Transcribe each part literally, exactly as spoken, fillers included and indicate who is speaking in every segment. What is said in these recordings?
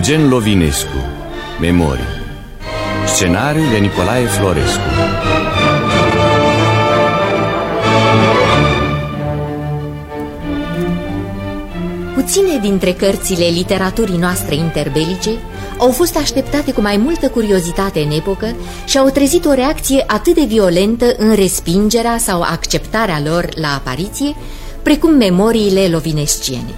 Speaker 1: Eugen Lovinescu, Memorii. Scenariu de Nicolae Florescu.
Speaker 2: Puține dintre cărțile literaturii noastre interbelice au fost așteptate cu mai multă curiozitate în epocă și au trezit o reacție atât de violentă în respingerea sau acceptarea lor la apariție, precum Memoriile lovinesciene.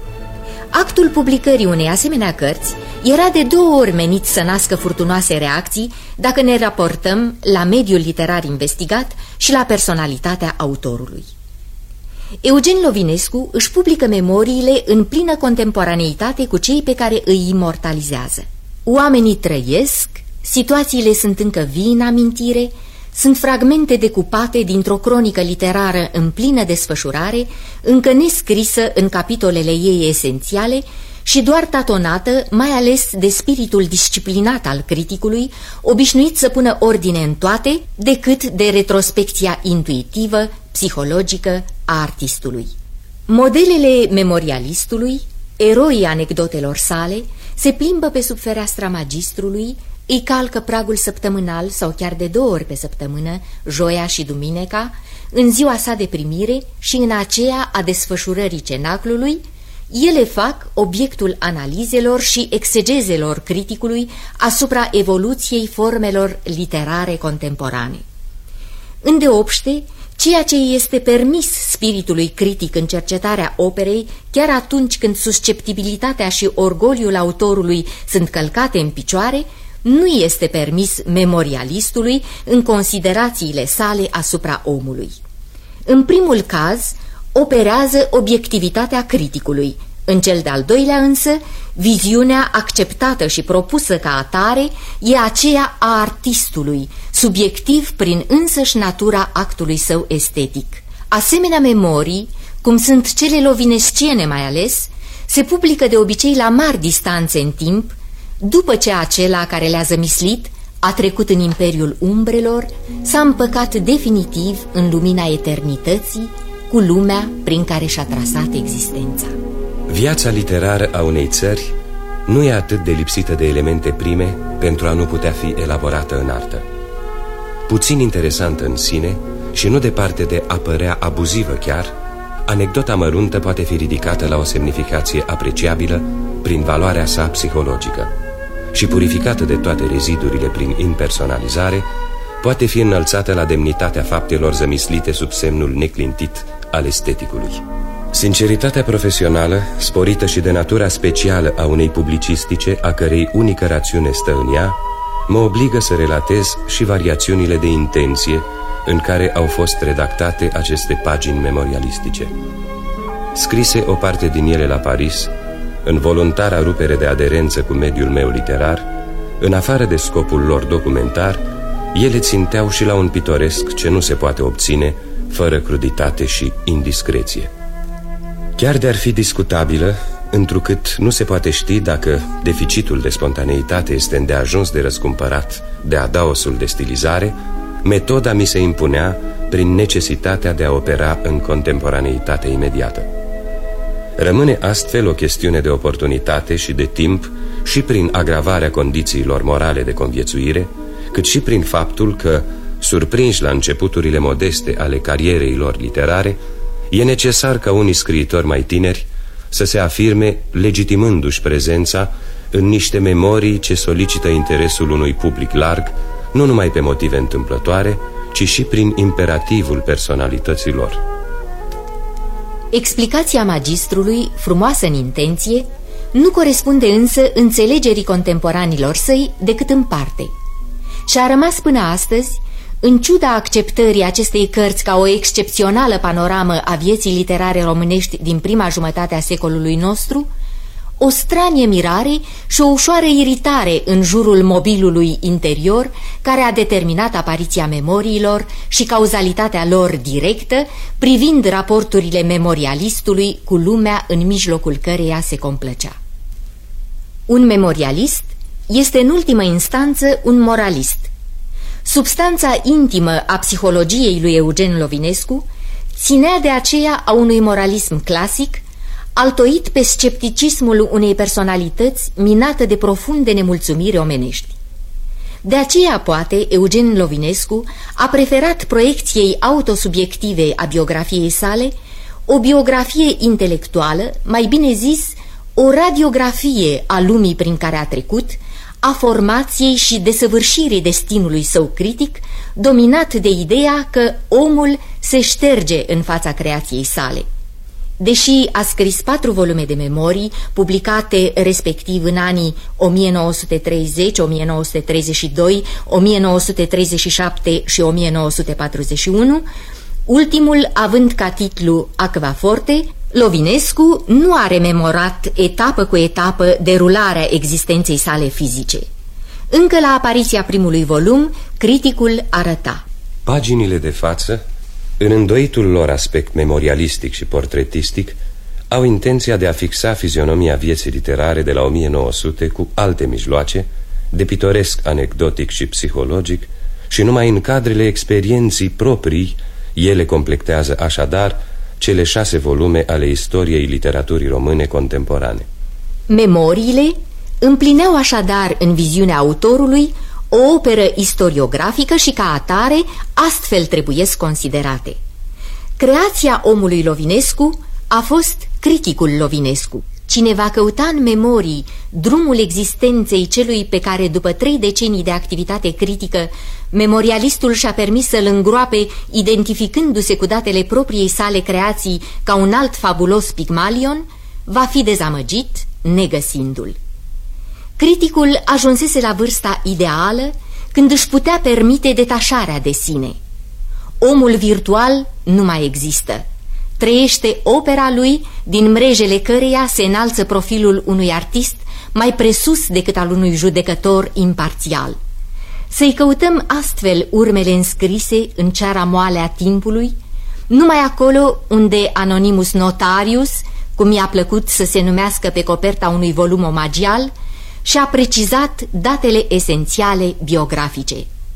Speaker 2: Actul publicării unei asemenea cărți era de două ori menit să nască furtunoase reacții dacă ne raportăm la mediul literar investigat și la personalitatea autorului. Eugen Lovinescu își publică memoriile în plină contemporaneitate cu cei pe care îi imortalizează. Oamenii trăiesc, situațiile sunt încă vii în amintire, sunt fragmente decupate dintr-o cronică literară în plină desfășurare, încă nescrisă în capitolele ei esențiale și doar tatonată, mai ales de spiritul disciplinat al criticului, obișnuit să pună ordine în toate, decât de retrospecția intuitivă, psihologică a artistului. Modelele memorialistului, eroii anecdotelor sale, se plimbă pe sub fereastra magistrului, îi calcă pragul săptămânal sau chiar de două ori pe săptămână, joia și duminica, în ziua sa de primire și în aceea a desfășurării cenaclului. Ele fac obiectul analizelor și exegezelor criticului asupra evoluției formelor literare contemporane. Îndeopște, ceea ce este permis spiritului critic în cercetarea operei, chiar atunci când susceptibilitatea și orgoliul autorului sunt călcate în picioare, nu este permis memorialistului în considerațiile sale asupra omului. În primul caz, operează obiectivitatea criticului, în cel de-al doilea însă, viziunea acceptată și propusă ca atare e aceea a artistului, subiectiv prin însăși natura actului său estetic. Asemenea memorii, cum sunt cele lovinesciene mai ales, se publică de obicei la mari distanțe în timp, după ce acela care le-a zămislit a trecut în imperiul umbrelor, s-a împăcat definitiv în lumina eternității cu lumea prin care și-a trasat existența.
Speaker 3: Viața literară a unei țări nu e atât de lipsită de elemente prime pentru a nu putea fi elaborată în artă. Puțin interesantă în sine și nu departe de a părea abuzivă chiar, anecdota măruntă poate fi ridicată la o semnificație apreciabilă prin valoarea sa psihologică și purificată de toate rezidurile prin impersonalizare, poate fi înălțată la demnitatea faptelor zămislite sub semnul neclintit al esteticului. Sinceritatea profesională, sporită și de natura specială a unei publicistice, a cărei unică rațiune stă în ea, mă obligă să relatez și variațiunile de intenție în care au fost redactate aceste pagini memorialistice. Scrise o parte din ele la Paris, în voluntara rupere de aderență cu mediul meu literar, în afară de scopul lor documentar, ele ținteau și la un pitoresc ce nu se poate obține fără cruditate și indiscreție. Chiar de-ar fi discutabilă, întrucât nu se poate ști dacă deficitul de spontaneitate este îndeajuns de răscumpărat de adaosul de stilizare, metoda mi se impunea prin necesitatea de a opera în contemporaneitate imediată. Rămâne astfel o chestiune de oportunitate și de timp și prin agravarea condițiilor morale de conviețuire, cât și prin faptul că, surprinși la începuturile modeste ale carierei lor literare, e necesar ca unii scriitori mai tineri să se afirme legitimându-și prezența în niște memorii ce solicită interesul unui public larg, nu numai pe motive întâmplătoare, ci și prin imperativul personalității lor.
Speaker 2: Explicația magistrului, frumoasă în intenție, nu corespunde însă înțelegerii contemporanilor săi decât în parte. Și a rămas până astăzi, în ciuda acceptării acestei cărți ca o excepțională panoramă a vieții literare românești din prima jumătate a secolului nostru, o stranie mirare și o ușoară iritare în jurul mobilului interior care a determinat apariția memoriilor și cauzalitatea lor directă privind raporturile memorialistului cu lumea în mijlocul căreia se complăcea. Un memorialist este în ultimă instanță un moralist. Substanța intimă a psihologiei lui Eugen Lovinescu ținea de aceea a unui moralism clasic, altoit pe scepticismul unei personalități minată de profunde nemulțumiri omenești. De aceea, poate, Eugen Lovinescu a preferat proiecției autosubiective a biografiei sale o biografie intelectuală, mai bine zis, o radiografie a lumii prin care a trecut, a formației și desăvârșirii destinului său critic, dominat de ideea că omul se șterge în fața creației sale. Deși a scris patru volume de memorii, publicate respectiv în anii o mie nouă sute treizeci, o mie nouă sute treizeci și doi, o mie nouă sute treizeci și șapte și o mie nouă sute patruzeci și unu, ultimul având ca titlu Aquaforte, Lovinescu nu a rememorat etapă cu etapă derularea existenței sale fizice. Încă la apariția primului volum, criticul arăta:
Speaker 3: paginile de față, în îndoitul lor aspect memorialistic și portretistic, au intenția de a fixa fizionomia vieții literare de la o mie nouă sute cu alte mijloace, de pitoresc anecdotic și psihologic, și numai în cadrele experienții proprii ele completează așadar cele șase volume ale istoriei literaturii române contemporane.
Speaker 2: Memoriile împlineau așadar în viziunea autorului o operă istoriografică și ca atare astfel trebuiesc considerate. Creația omului Lovinescu a fost criticul Lovinescu. Cine va căuta în memorii drumul existenței celui pe care, după trei decenii de activitate critică, memorialistul și-a permis să-l îngroape, identificându-se cu datele propriei sale creații ca un alt fabulos Pigmalion, va fi dezamăgit negăsindu-l. Criticul ajunsese la vârsta ideală când își putea permite detașarea de sine. Omul virtual nu mai există. Trăiește opera lui, din mrejele căreia se înalță profilul unui artist mai presus decât al unui judecător imparțial. Să-i căutăm astfel urmele înscrise în ceara moale a timpului, numai acolo unde Anonymus Notarius, cum i-a plăcut să se numească pe coperta unui volum omagial, și-a precizat datele esențiale biografice.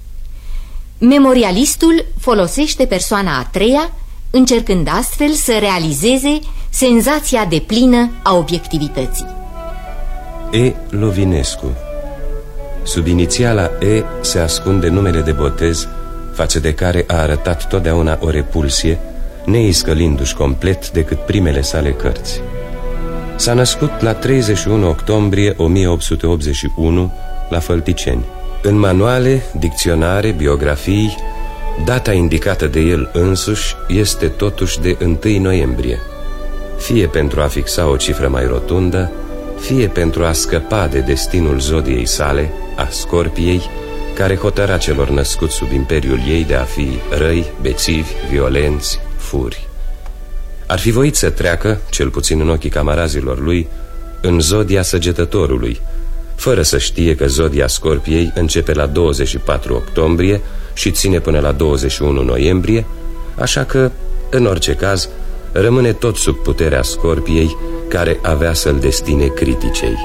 Speaker 2: Memorialistul folosește persoana a treia, încercând astfel să realizeze senzația deplină a obiectivității.
Speaker 3: E. Lovinescu. Sub inițiala E se ascunde numele de botez, față de care a arătat totdeauna o repulsie, neiscălindu-și complet decât primele sale cărți. S-a născut la treizeci și unu octombrie o mie opt sute optzeci și unu la Fălticeni. În manuale, dicționare, biografii, data indicată de el însuși este totuși de întâi noiembrie, fie pentru a fixa o cifră mai rotundă, fie pentru a scăpa de destinul zodiei sale, a Scorpiei, care hotăra celor născuți sub imperiul ei de a fi răi, bețivi, violenți, furi. Ar fi voit să treacă, cel puțin în ochii camarazilor lui, în zodia Săgetătorului, fără să știe că zodia Scorpiei începe la douăzeci și patru octombrie și ține până la douăzeci și unu noiembrie, așa că, în orice caz, rămâne tot sub puterea Scorpiei, care avea să-l destine criticei.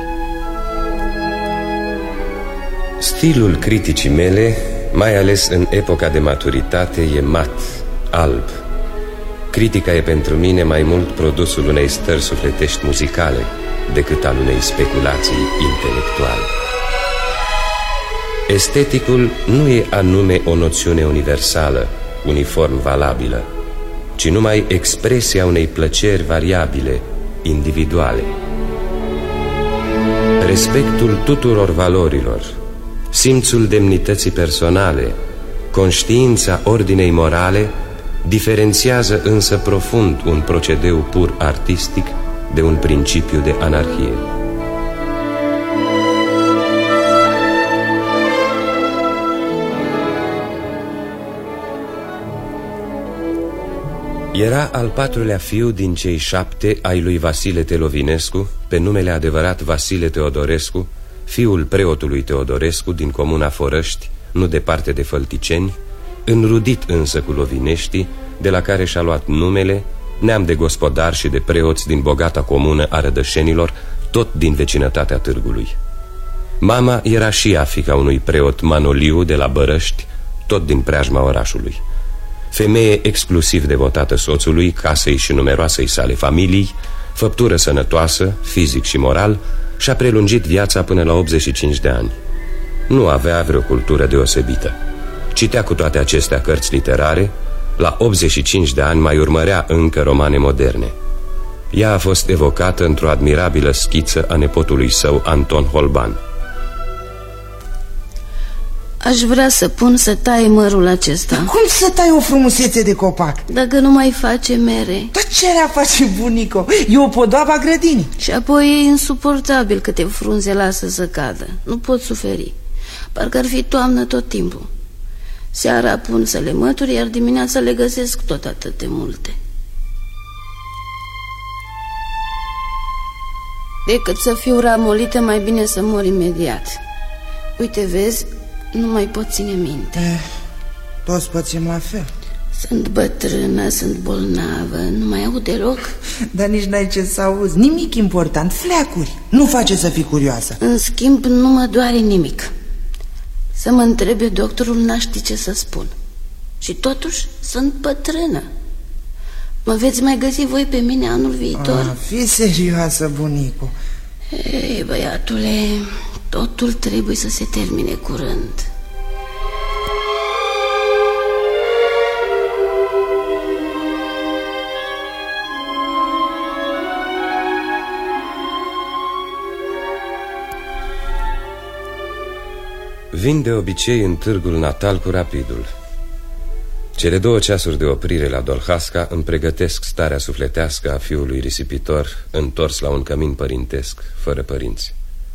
Speaker 3: Stilul criticii mele, mai ales în epoca de maturitate, e mat, alb. Critica e pentru mine mai mult produsul unei stări sufletești muzicale decât al unei speculații intelectuale. Esteticul nu e anume o noțiune universală, uniform valabilă, ci numai expresia unei plăceri variabile, individuale. Respectul tuturor valorilor, simțul demnității personale, conștiința ordinei morale diferențiază însă profund un procedeu pur artistic de un principiu de anarhie. Era al patrulea fiu din cei șapte ai lui Vasile Telovinescu, pe numele adevărat Vasile Teodorescu, fiul preotului Teodorescu din comuna Forăști, nu departe de Fălticeni, înrudit însă cu lovineștii, de la care și-a luat numele, neam de gospodari și de preoți din bogata comună a Rădășenilor, tot din vecinătatea târgului. Mama era și ea fiica unui preot Manoliu de la Bărăști, tot din preajma orașului. Femeie exclusiv devotată soțului, casei și numeroasei sale familii, făptură sănătoasă, fizic și moral, și-a prelungit viața până la optzeci și cinci de ani. Nu avea vreo cultură deosebită. Citea cu toate acestea cărți literare. La optzeci și cinci de ani mai urmărea încă romane moderne. Ea a fost evocată într-o admirabilă schiță a nepotului său, Anton Holban.
Speaker 4: Aș vrea să pun să tai mărul acesta.
Speaker 5: Dar cum să tai o frumusețe de copac?
Speaker 4: Dacă nu mai face mere.
Speaker 5: Dar ce le-a face bunico? E o podoabă a grădinii.
Speaker 4: Și apoi e insuportabil câte frunze lasă să cadă. Nu pot suferi. Parcă ar fi toamnă tot timpul. Seara pun să le mături, iar dimineața le găsesc tot atât de multe. Decât să fiu ramolită, mai bine să mor imediat. Uite, vezi, nu mai pot ține minte.
Speaker 5: eh, Toți pățim la fel.
Speaker 4: Sunt bătrână, sunt bolnavă, nu mai aud deloc.
Speaker 5: Dar nici n-ai ce să auzi. Nimic important, fleacuri. Nu face să fii curioasă.
Speaker 4: În schimb, nu mă doare nimic. Să mă întrebe doctorul, n-aș ști ce să spun. Și totuși sunt bătrână. Mă veți mai găsi voi pe mine anul viitor?
Speaker 5: Ah, fii serioasă, bunicu.
Speaker 4: Ei, băiatule, totul trebuie să se termine curând.
Speaker 3: Vin de obicei în târgul natal cu rapidul. Cele două ceasuri de oprire la Dolhasca îmi pregătesc starea sufletească a fiului risipitor, întors la un cămin părintesc, fără părinți.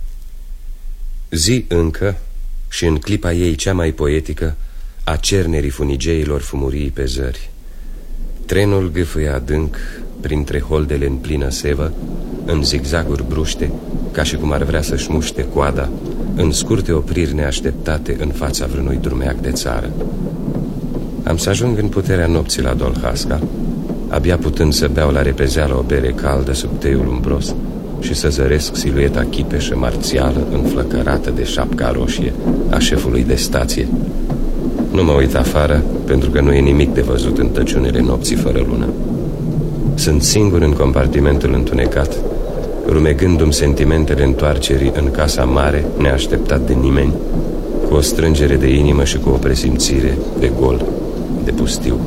Speaker 3: Zi încă, și în clipa ei cea mai poetică, a cernerii funigeilor fumurii pe zări. Trenul gâfâie adânc printre holdele în plină sevă, în zigzaguri bruște, ca și cum ar vrea să-și muște coada, în scurte opriri neașteptate în fața vreunui drumeac de țară. Am să ajung în puterea nopții la Dolhasca, abia putând să beau la repezeală o bere caldă sub teiul umbros și să zăresc silueta chipeșă marțială înflăcărată de șapca roșie a șefului de stație. Nu mă uit afară, pentru că nu e nimic de văzut în tăciunile nopții fără lună. Sunt singur în compartimentul întunecat, rumegându-mi sentimentele întoarcerii în casa mare, neașteptat de nimeni, cu o strângere de inimă și cu o presimțire de gol, de pustiu.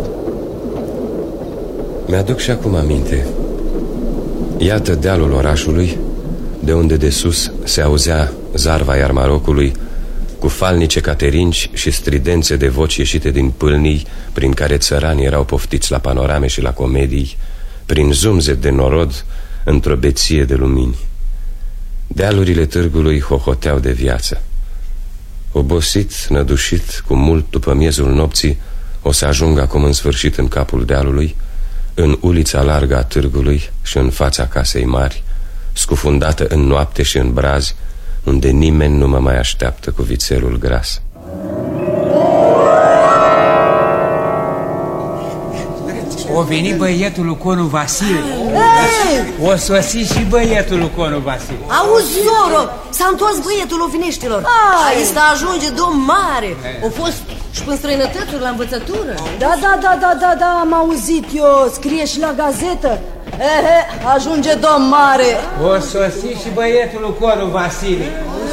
Speaker 3: Mi-aduc și acum aminte. Iată dealul orașului, de unde de sus se auzea zarva iar Marocului, cu falnice caterinci și stridențe de voci ieșite din pâlnii, prin care țăranii erau poftiți la panorame și la comedii, prin zumzet de norod, într-o beție de lumini. Dealurile târgului hohoteau de viață. Obosit, nădușit, cu mult după miezul nopții, o să ajung acum în sfârșit în capul dealului, în ulița largă a târgului și în fața casei mari, scufundată în noapte și în brazi, unde nimeni nu mă mai așteaptă cu vițelul gras.
Speaker 6: O veni băietul lui Conu Vasile. O sosi și băietul lui Conu Vasile.
Speaker 7: Auzi, Zoro, s-a întors băietul ovineștilor. Aici ajunge domn mare. O fost și până străinătățuri la învățătură.
Speaker 8: Da, da, da, da, da, da, am auzit eu, scrie și la gazetă. Ehe, ajunge domn mare.
Speaker 6: O sosi și băietul lui Conu Vasile.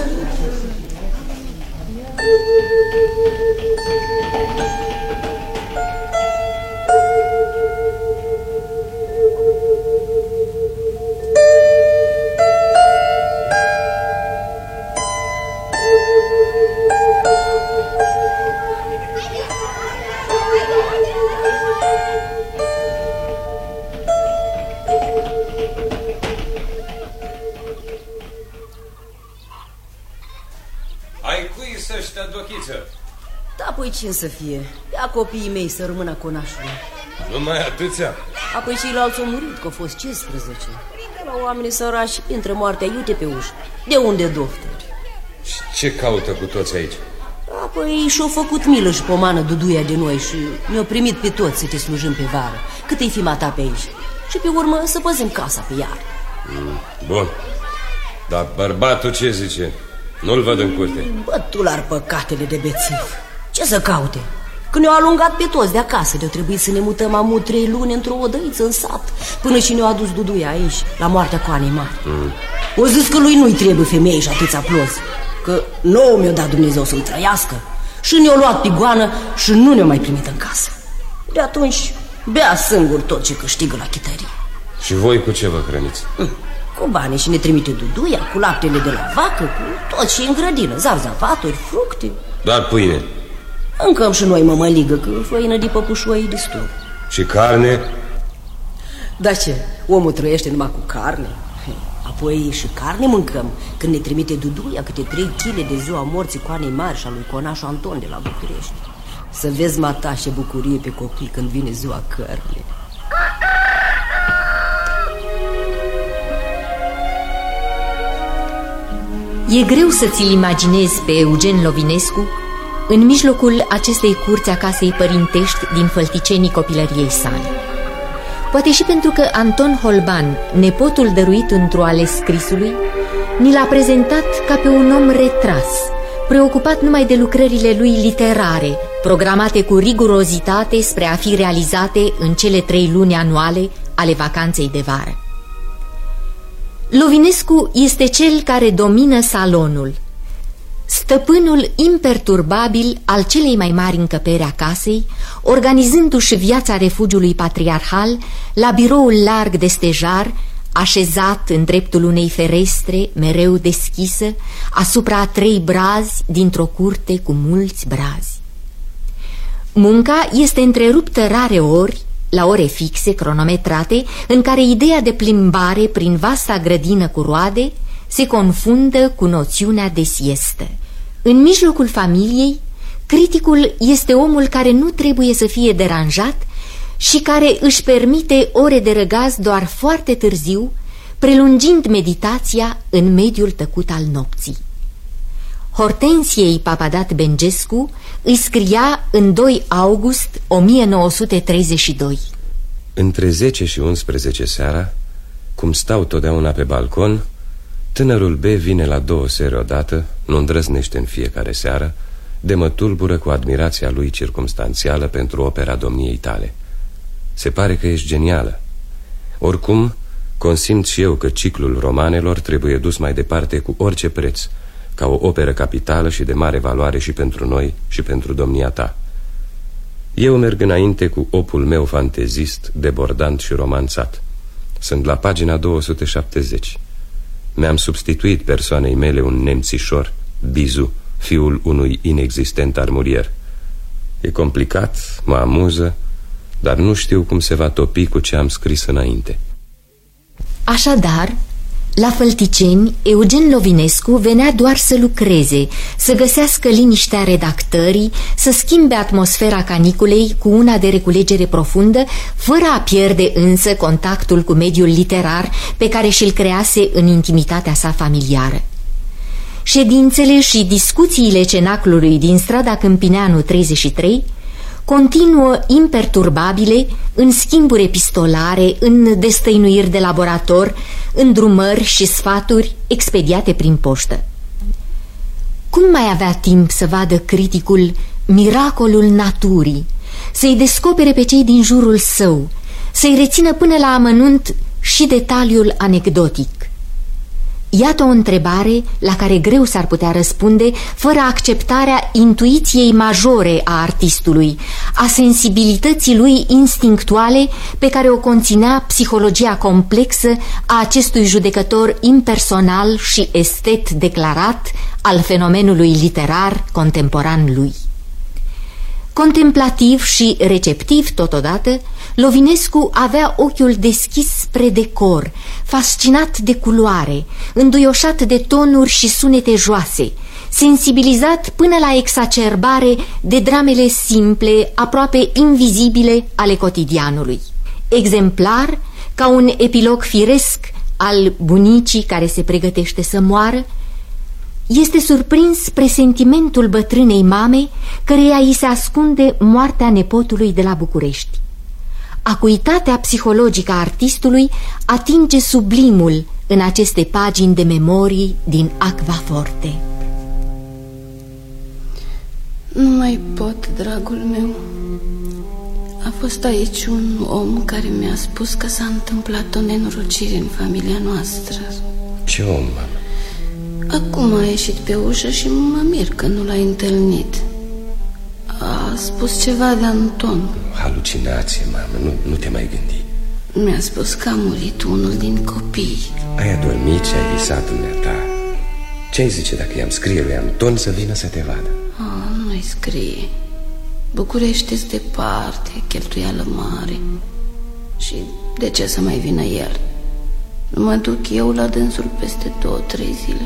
Speaker 7: Da, păi ce să fie? Ia copiii mei să rămână conașului.
Speaker 3: Numai atâția?
Speaker 7: Apoi ceilalți au murit, că au fost cincisprezece. La oamenii sărași intră moartea iute pe ușă. De unde dofteri?
Speaker 3: Și ce caută cu toți aici?
Speaker 7: Apoi și-au făcut milă și pomană Duduia de noi și ne-au primit pe toți să te slujim pe vară, cât îi fi mata pe aici. Și pe urmă să păzim casa pe iar.
Speaker 3: Mm, bun. Dar bărbatul ce zice? Nu-l văd în curte.
Speaker 7: Bă, tu l-ar păcatele de bețiv. Ce să caute? Că ne-au alungat pe toți de acasă. De-au trebuit să ne mutăm amu trei luni într-o odăiță în sat, până și ne-au adus Duduia aici, la moartea Coanei Mari. mm. O zis că lui nu-i trebuie femeie și atâția plozi, că nouă mi-a dat Dumnezeu să-l trăiască. Și ne-au luat pe goană și nu ne-au mai primit în casă. De atunci bea singur tot ce câștigă la chitărie.
Speaker 3: Și voi cu ce vă hrăniți?
Speaker 7: mm. Cu banii și ne trimite Duduia, cu laptele de la vacă, cu tot ce în grădină, zarzavaturi, fructe.
Speaker 3: Doar pâine?
Speaker 7: Încă și noi mămăligă, că făină de păpușoi e destul.
Speaker 3: Și carne?
Speaker 7: Da ce, omul trăiește numai cu carne? Apoi și carne mâncăm, când ne trimite Duduia câte trei chile de ziua morții Coanei Mari și a lui Conașu Anton de la București. Să vezi, mata, ce bucurie pe copii când vine ziua cărnii.
Speaker 2: E greu să ți-l imaginezi pe Eugen Lovinescu în mijlocul acestei curți a casei părintești din fălticenii copilăriei sale. Poate și pentru că Anton Holban, nepotul dăruit într-o ale scrisului, ni l-a prezentat ca pe un om retras, preocupat numai de lucrările lui literare, programate cu rigurozitate spre a fi realizate în cele trei luni anuale ale vacanței de vară. Lovinescu este cel care domină salonul, stăpânul imperturbabil al celei mai mari încăperi a casei, organizându-și viața refugiului patriarhal la biroul larg de stejar, așezat în dreptul unei ferestre mereu deschisă, asupra a trei brazi dintr-o curte cu mulți brazi. Munca este întreruptă rare ori, la ore fixe, cronometrate, în care ideea de plimbare prin vasta grădină cu roade se confundă cu noțiunea de siestă. În mijlocul familiei, criticul este omul care nu trebuie să fie deranjat și care își permite ore de răgaz doar foarte târziu, prelungind meditația în mediul tăcut al nopții. Hortensiei Papadat Bengescu îi scria în doi august o mie nouă sute treizeci și doi.
Speaker 3: Între zece și unsprezece seara, cum stau totdeauna pe balcon, tânărul B vine la două seri odată, nu îndrăznește în fiecare seară, de mă tulbură cu admirația lui circumstanțială pentru opera domniei tale. Se pare că ești genială. Oricum, consimt și eu că ciclul romanelor trebuie dus mai departe cu orice preț, ca o operă capitală și de mare valoare și pentru noi și pentru domnia ta. Eu merg înainte cu opul meu fantezist, debordant și romanțat. Sunt la pagina două sute șaptezeci. Mi-am substituit persoanei mele un nemțișor, Bizu, fiul unui inexistent armurier. E complicat, mă amuză, dar nu știu cum se va topi cu ce am scris înainte.
Speaker 2: Așadar, la Fălticeni, Eugen Lovinescu venea doar să lucreze, să găsească liniștea redactării, să schimbe atmosfera caniculei cu una de reculegere profundă, fără a pierde însă contactul cu mediul literar pe care și-l crease în intimitatea sa familiară. Ședințele și discuțiile cenaclului din strada Câmpineanu treizeci și trei continuă imperturbabile în schimburi epistolare, în destăinuiri de laborator, în drumări și sfaturi expediate prin poștă. Cum mai avea timp să vadă criticul miracolul naturii, să-i descopere pe cei din jurul său, să-i rețină până la amănunt și detaliul anecdotic? Iată o întrebare la care greu s-ar putea răspunde fără acceptarea intuiției majore a artistului, a sensibilității lui instinctuale pe care o conținea psihologia complexă a acestui judecător impersonal și estet declarat al fenomenului literar contemporan lui. Contemplativ și receptiv totodată, Lovinescu avea ochiul deschis spre decor, fascinat de culoare, înduioșat de tonuri și sunete joase, sensibilizat până la exacerbare de dramele simple, aproape invizibile ale cotidianului. Exemplar ca un epilog firesc al bunicii care se pregătește să moară, este surprins presentimentul bătrânei mame căreia îi se ascunde moartea nepotului de la București. Acuitatea psihologică a artistului atinge sublimul în aceste pagini de memorii din Aquaforte.
Speaker 4: Nu mai pot, dragul meu. A fost aici un om care mi-a spus că s-a întâmplat o nenorocire în familia noastră.
Speaker 3: Ce om, mamă?
Speaker 4: Acum a ieșit pe ușă și mă mir că nu l-ai întâlnit. A spus ceva de Anton.
Speaker 3: Halucinație, mamă, nu, nu te mai gândi.
Speaker 4: Mi-a spus că a murit unul din copii.
Speaker 3: Ai adormit și ai visat dumneata. Ce-ai zice dacă i-am scrie lui Anton să vină să te vadă?
Speaker 4: Oh, nu-i scrie. București-ți departe, cheltuială mare. Și de ce să mai vină el? Nu mă duc eu la dânsul peste două, trei zile.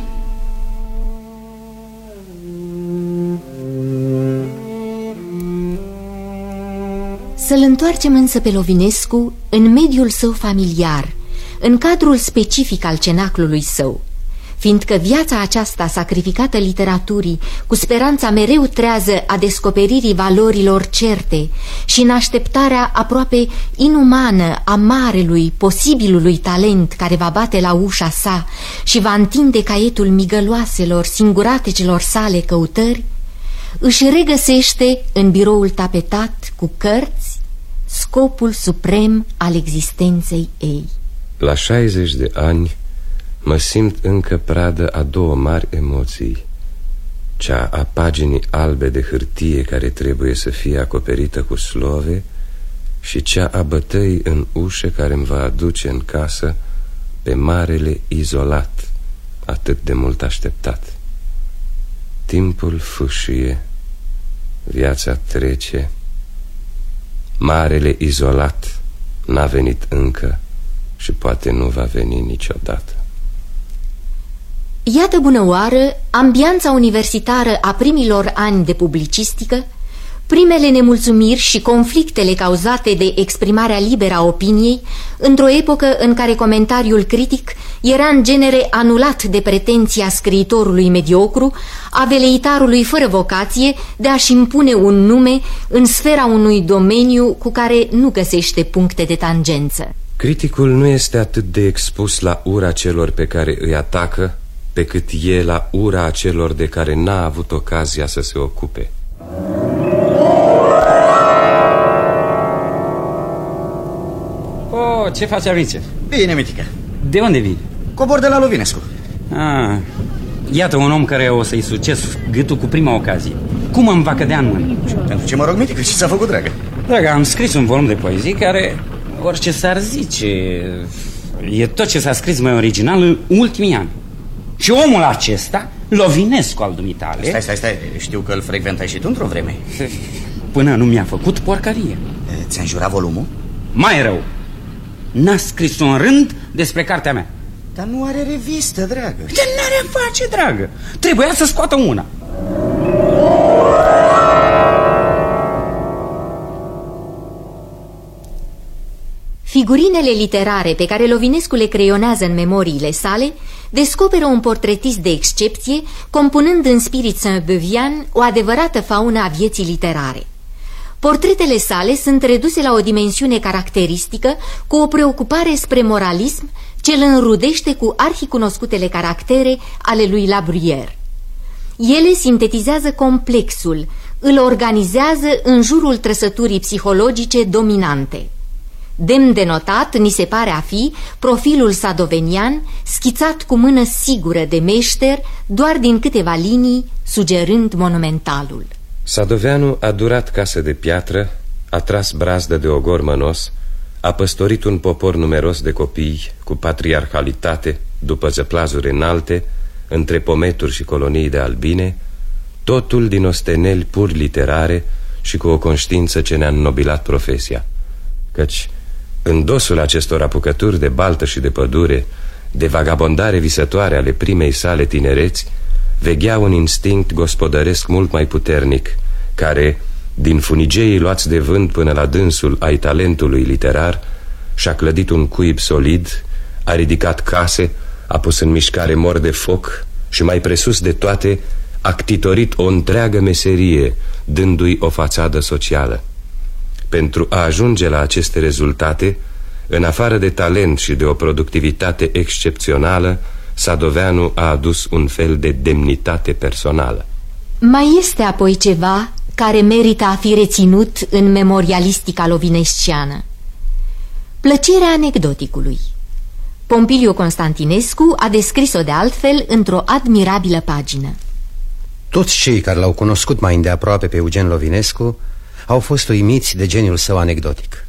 Speaker 2: Să-l întoarcem însă pe Lovinescu în mediul său familiar, în cadrul specific al cenaclului său, fiindcă viața aceasta sacrificată literaturii, cu speranța mereu trează a descoperirii valorilor certe și în așteptarea aproape inumană a marelui, posibilului talent care va bate la ușa sa și va întinde caietul migăloaselor, singuratecelor sale căutări, își regăsește în biroul tapetat cu cărți scopul suprem al existenței ei.
Speaker 3: La șaizeci de ani mă simt încă pradă a două mari emoții: cea a paginii albe de hârtie care trebuie să fie acoperită cu slove și cea a bătăii în ușă care îmi va aduce în casă pe marele izolat atât de mult așteptat. Timpul fâșie, viața trece, marele izolat n-a venit încă și poate nu va veni niciodată.
Speaker 2: Iată bună oară ambianța universitară a primilor ani de publicistică, primele nemulțumiri și conflictele cauzate de exprimarea liberă a opiniei, într-o epocă în care comentariul critic era în genere anulat de pretenția scriitorului mediocru, a veleitarului fără vocație de a-și impune un nume în sfera unui domeniu cu care nu găsește puncte de tangență.
Speaker 3: Criticul nu este atât de expus la ura celor pe care îi atacă, pe cât e la ura celor de care n-a avut ocazia să se ocupe.
Speaker 9: Oh, ce faci, Avice?
Speaker 10: Bine, Mitică.
Speaker 9: De unde vii?
Speaker 10: Cobor de la Lovinescu.
Speaker 9: Ah, iată un om care o să-i sucesc gâtul cu prima ocazie. Cum îmi va cădea în mână?
Speaker 10: Pentru ce mă rog, Mitică? Ce ți-a făcut, dragă?
Speaker 9: Dragă, am scris un volum de poezii care, orice s-ar zice, e tot ce s-a scris mai original în ultimii ani. Și omul acesta, Lovinescu al dumitale...
Speaker 10: Stai, stai, stai, știu că îl frecventai și tu într-o vreme.
Speaker 9: Până nu mi-a făcut porcărie.
Speaker 10: Ți-a înjurat volumul?
Speaker 9: Mai rău, n-a scris un rând despre cartea mea.
Speaker 10: Dar nu are revistă, dragă.
Speaker 9: Dar n-are face, dragă. Trebuia să scoată una.
Speaker 2: Figurinele literare pe care Lovinescu le creionează în memoriile sale descoperă un portretist de excepție, compunând în spirit saint-beuvian o adevărată faună a vieții literare. Portretele sale sunt reduse la o dimensiune caracteristică, cu o preocupare spre moralism ce îl înrudește cu arhicunoscutele caractere ale lui La Bruyère. Ele sintetizează complexul, îl organizează în jurul trăsăturii psihologice dominante. Demn de notat, ni se pare a fi profilul sadovenian, schițat cu mână sigură de meșter, doar din câteva linii, sugerând monumentalul.
Speaker 3: Sadoveanu a durat casă de piatră, a tras brazdă de ogor mănos, a păstorit un popor numeros de copii cu patriarhalitate, după zăplazuri înalte, între pometuri și colonii de albine, totul din osteneli pur literare și cu o conștiință ce ne-a înnobilat profesia. Căci în dosul acestor apucături de baltă și de pădure, de vagabondare visătoare ale primei sale tinereți, veghea un instinct gospodăresc mult mai puternic, care, din funigeii luați de vânt până la dânsul ai talentului literar, și-a clădit un cuib solid, a ridicat case, a pus în mișcare mor de foc și, mai presus de toate, a ctitorit o întreagă meserie, dându-i o fațadă socială. Pentru a ajunge la aceste rezultate, în afară de talent și de o productivitate excepțională, Sadoveanu a adus un fel de demnitate personală.
Speaker 2: Mai este apoi ceva care merită a fi reținut în memorialistica lovinesciană: plăcerea anecdoticului. Pompiliu Constantinescu a descris-o de altfel într-o admirabilă pagină.
Speaker 11: Toți cei care l-au cunoscut mai îndeaproape pe Eugen Lovinescu au fost uimiți de geniul său anecdotic.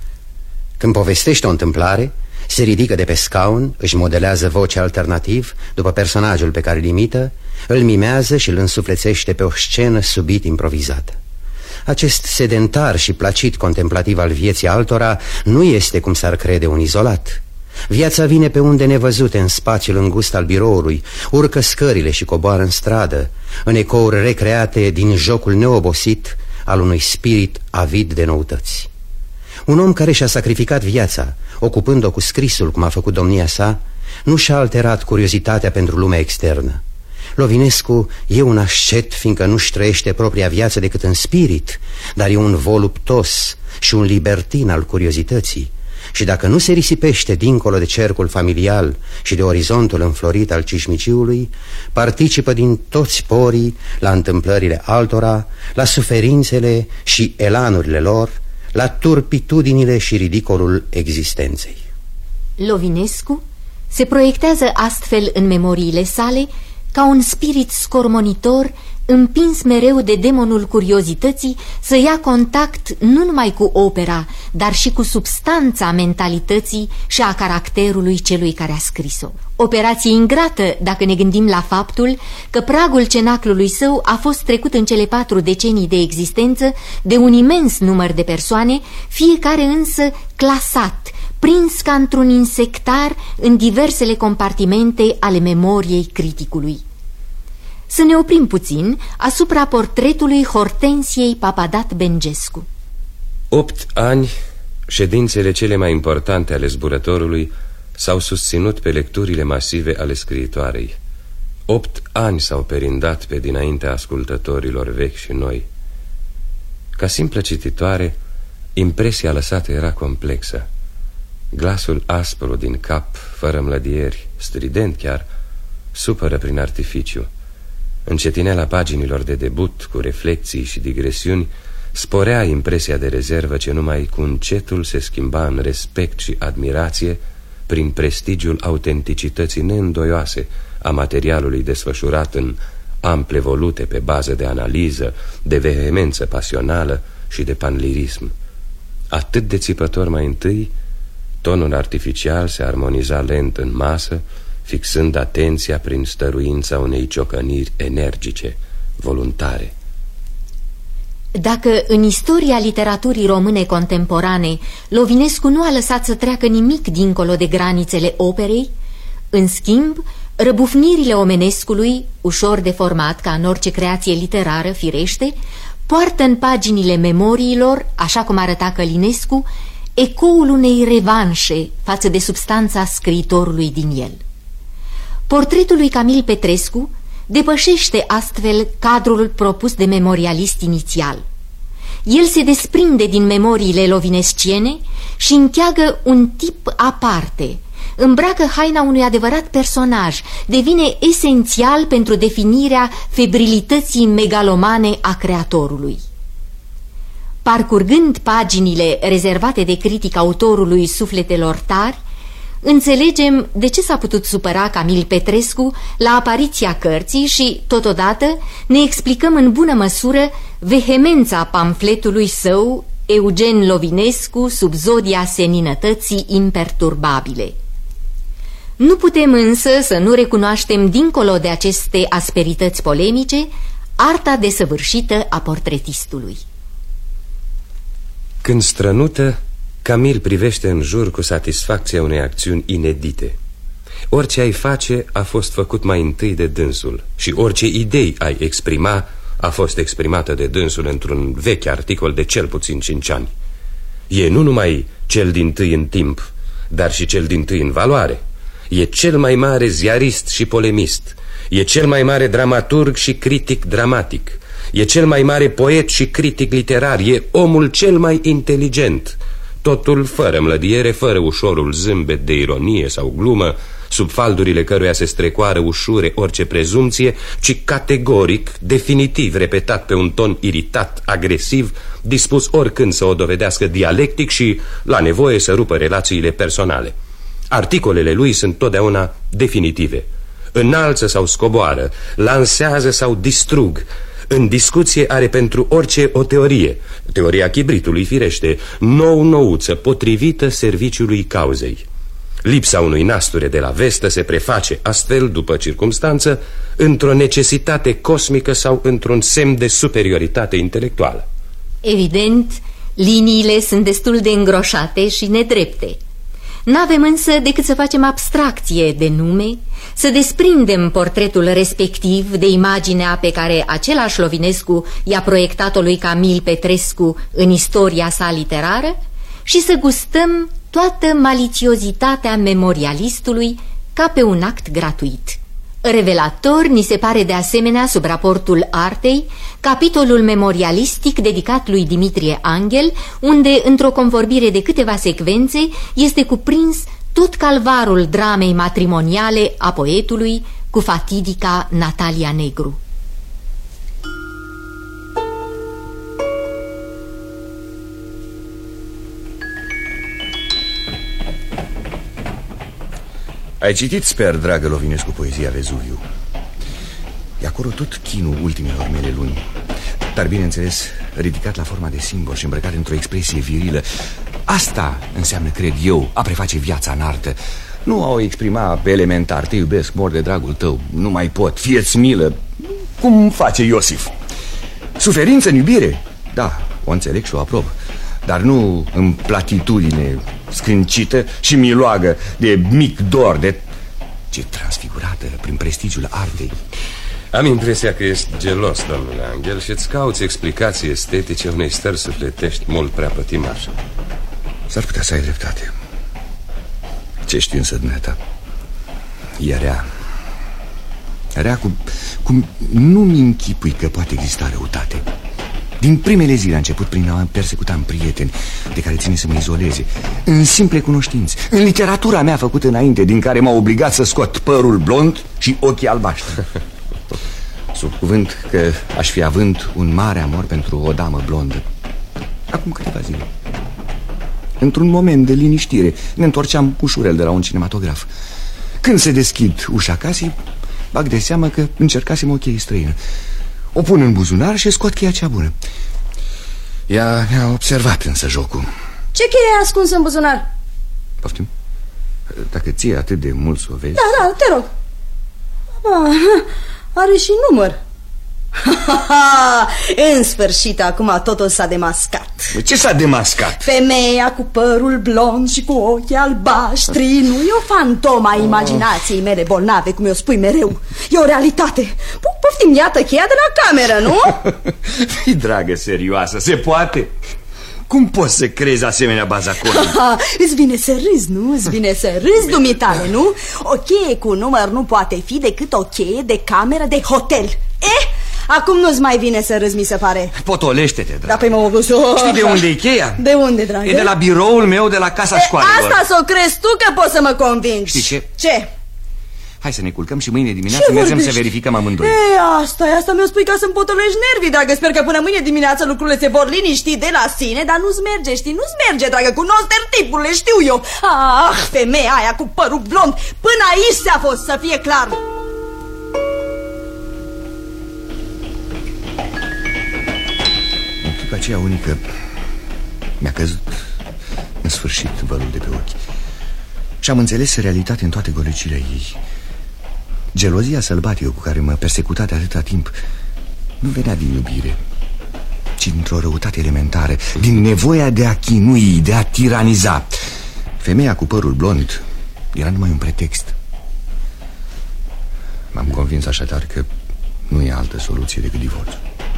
Speaker 11: Când povestește o întâmplare, se ridică de pe scaun, își modelează vocea alternativ după personajul pe care îl imită, îl mimează și îl însuflețește pe o scenă subit improvizată. Acest sedentar și placid contemplativ al vieții altora nu este, cum s-ar crede, un izolat. Viața vine pe unde nevăzute în spațiul îngust al biroului, urcă scările și coboară în stradă, în ecouri recreate din jocul neobosit al unui spirit avid de noutăți. Un om care și-a sacrificat viața, ocupând-o cu scrisul, cum a făcut domnia sa, nu și-a alterat curiozitatea pentru lumea externă. Lovinescu e un ascet, fiindcă nu-și trăiește propria viață decât în spirit, dar e un voluptos și un libertin al curiozității. Și dacă nu se risipește dincolo de cercul familial și de orizontul înflorit al cișmiciului, participă din toți porii la întâmplările altora, la suferințele și elanurile lor, la turpitudinile și ridicolul existenței.
Speaker 2: Lovinescu se proiectează astfel în memoriile sale ca un spirit scormonitor, împins mereu de demonul curiozității să ia contact nu numai cu opera, dar și cu substanța mentalității și a caracterului celui care a scris-o. Operație ingrată dacă ne gândim la faptul că pragul cenaclului său a fost trecut în cele patru decenii de existență de un imens număr de persoane, fiecare însă clasat, prins ca într-un insectar în diversele compartimente ale memoriei criticului. Să ne oprim puțin asupra portretului Hortensiei Papadat Bengescu.
Speaker 3: Opt ani, ședințele cele mai importante ale zburătorului s-au susținut pe lecturile masive ale scriitoarei. Opt ani s-au perindat pe dinaintea ascultătorilor vechi și noi. Ca simplă cititoare, impresia lăsată era complexă. Glasul aspru din cap, fără mlădieri, strident chiar, supără prin artificiu. Încetineala paginilor de debut, cu reflexii și digresiuni, sporea impresia de rezervă ce numai cu încetul se schimba în respect și admirație prin prestigiul autenticității neîndoioase a materialului desfășurat în ample volute pe bază de analiză, de vehemență pasională și de panlirism. Atât de țipător mai întâi, tonul artificial se armoniza lent în masă, fixând atenția prin stăruința unei ciocăniri energice, voluntare.
Speaker 2: Dacă în istoria literaturii române contemporane Lovinescu nu a lăsat să treacă nimic dincolo de granițele operei, în schimb, răbufnirile omenescului, ușor deformat ca în orice creație literară firește, poartă în paginile memoriilor, așa cum arăta Călinescu, ecoul unei revanșe față de substanța scriitorului din el. Portretul lui Camil Petrescu depășește astfel cadrul propus de memorialist inițial. El se desprinde din memoriile lovinesciene și încheagă un tip aparte, îmbracă haina unui adevărat personaj, devine esențial pentru definirea febrilității megalomane a creatorului. Parcurgând paginile rezervate de critic autorului Sufletelor tari, înțelegem de ce s-a putut supăra Camil Petrescu la apariția cărții și, totodată, ne explicăm în bună măsură vehemența pamfletului său Eugen Lovinescu sub zodia seninătății imperturbabile. Nu putem însă să nu recunoaștem, dincolo de aceste asperități polemice, arta desăvârșită a portretistului.
Speaker 3: Când strănută, Camil privește în jur cu satisfacția unei acțiuni inedite. Orice ai face a fost făcut mai întâi de dânsul și orice idei ai exprima a fost exprimată de dânsul într-un vechi articol de cel puțin cinci ani. E nu numai cel dintâi în timp, dar și cel dintâi în valoare. E cel mai mare ziarist și polemist. E cel mai mare dramaturg și critic dramatic. E cel mai mare poet și critic literar. E omul cel mai inteligent. Totul fără mlădiere, fără ușorul zâmbet de ironie sau glumă, sub faldurile căruia se strecoară ușure orice prezumție, ci categoric, definitiv repetat pe un ton iritat, agresiv, dispus oricând să o dovedească dialectic și, la nevoie, să rupă relațiile personale. Articolele lui sunt totdeauna definitive. Înalță sau scoboară, lansează sau distrug. În discuție are pentru orice o teorie. Teoria chibritului, firește, nou-nouță, potrivită serviciului cauzei. Lipsa unui nasture de la vestă se preface astfel, după circumstanță, într-o necesitate cosmică sau într-un semn de superioritate intelectuală.
Speaker 2: Evident, liniile sunt destul de îngroșate și nedrepte. N-avem însă decât să facem abstracție de nume, să desprindem portretul respectiv de imaginea pe care același Lovinescu i-a proiectat-o lui Camil Petrescu în istoria sa literară și să gustăm toată malițiozitatea memorialistului ca pe un act gratuit. Revelator ni se pare de asemenea, sub raportul artei, capitolul memorialistic dedicat lui Dimitrie Angel, unde, într-o convorbire de câteva secvențe, este cuprins tot calvarul dramei matrimoniale a poetului cu fatidica Natalia Negru.
Speaker 12: Ai citit, sper, dragă Lovinescu, poezia Vezuviu. E acolo tot chinul ultimelor mele luni, dar, bineînțeles, ridicat la forma de simbol și îmbrăcat într-o expresie virilă. Asta înseamnă, cred eu, a preface viața în artă. Nu a o exprima elementar: te iubesc, mor de dragul tău, nu mai pot, fie-ți milă, cum face Iosif. Suferință în iubire, da, o înțeleg și o aprob, dar nu în platitudine scâncită și miloagă de mic dor, de... ce transfigurată prin prestigiul artei.
Speaker 3: Am impresia că ești gelos, domnule Angel, și îți cauți explicații estetice unei stări sufletești mult prea pătimașe.
Speaker 12: S-ar putea să ai dreptate. Ce știi însă dumneata? E rea. Rea cu... cum nu-mi închipui că poate exista răutate. Din primele zile a început prin a persecuta în prieteni de care ține să mă izoleze, în simple cunoștințe, în literatura mea făcută înainte, din care m-a obligat să scot părul blond și ochii albaștri. Sub cuvânt că aș fi având un mare amor pentru o damă blondă. Acum câteva zile, într-un moment de liniștire, ne întorceam ușurel de la un cinematograf. Când se deschid ușa casei, bag de seamă că încercasem o cheie străină. O pun în buzunar și scot cheia cea bună. Ea mi-a observat însă jocul.
Speaker 8: Ce cheie ai ascuns în buzunar?
Speaker 12: Poftim? Dacă ție atât de mult să o vezi...
Speaker 8: Da, da, te rog. Ah, are și număr. În sfârșit, acum totul s-a demascat.
Speaker 12: Ce s-a demascat?
Speaker 8: Femeia cu părul blond și cu ochii albaștri nu e o fantomă a imaginației mele bolnave, cum eu spui mereu. E o realitate. Poftim, iată cheia de la cameră, nu?
Speaker 12: Fii dragă, serioasă, se poate? Cum poți să crezi asemenea bazaconi?
Speaker 8: Îți vine să râzi, nu? Îți vine să râzi, dumitale, nu? O cheie cu număr nu poate fi decât o cheie de cameră de hotel. Eh? Acum nu-ți mai vine să râzi, mi se pare.
Speaker 12: Potolește-te, dragă.
Speaker 8: Da, păi mă oh.
Speaker 12: Știi de unde e cheia?
Speaker 8: De unde, dragă?
Speaker 12: E de la biroul meu de la casa școalelor.
Speaker 8: Asta s-o crezi tu că poți să mă convingi.
Speaker 12: Știi ce?
Speaker 8: Ce?
Speaker 12: Hai să ne culcăm și mâine dimineață mergem să verificăm amândoi.
Speaker 8: E, asta e, asta mi-o spui ca să-mi potolești nervii, dragă. Sper că până mâine dimineață lucrurile se vor liniști de la sine. Dar nu-ți merge, știi, nu-ți merge, dragă. Cunosc tipurile, știu eu. Ah, femeia aia cu părul blond. Până aici s-a fost, să fie clar.
Speaker 12: În clipa aceea unică mi-a căzut în sfârșit vălul de pe ochi și am înțeles realitatea în toate golicile ei. Gelozia sălbatică cu care mă persecuta de atâta timp nu venea din iubire, ci dintr-o răutate elementară, din nevoia de a chinui, de a tiraniza. Femeia cu părul blond era numai un pretext. M-am convins așadar că nu e altă soluție decât divorțul.